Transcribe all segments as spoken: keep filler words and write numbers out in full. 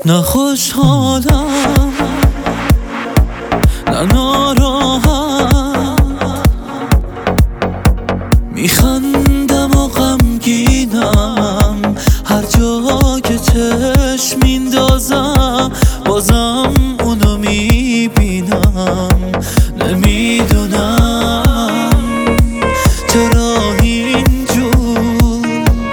نه خوشحالم نه ناراحت، میخندم و غمگینم، هر جا که چشم میندازم بازم اونو میبینم. نمیدونم چرا اینجور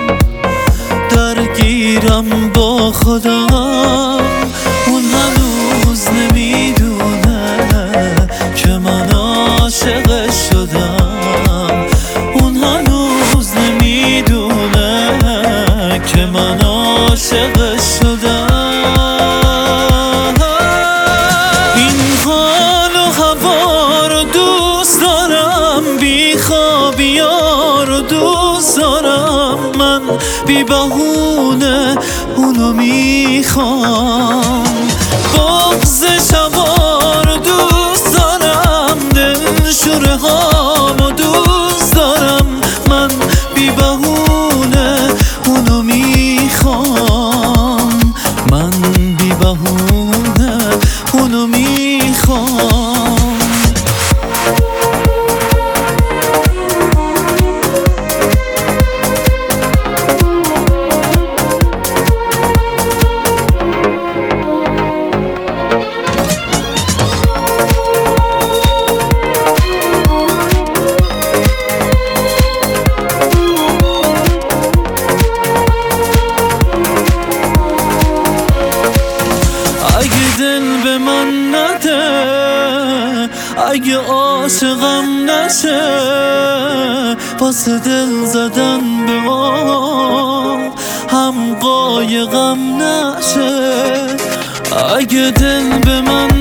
درگیرم با خودم، اون هنوز نمیدونه که من عاشقش شدم، اون هنوز نمیدونه که من عاشقش شدم. این حال و هوا رو دوست دارم، بی خوابی‌ها رو دوست دارم، من بی بهونه اونو میخوام. بغض شبا رو دوست دارم، دلشوره هامو دوست دارم، من بی بهونه اونو میخوام، من بی بهونه اونو میخوام. دل به من نده، اگه عاشقم نشه، واسه دل زدن به ما هم قایقم نشه. اگه دل به من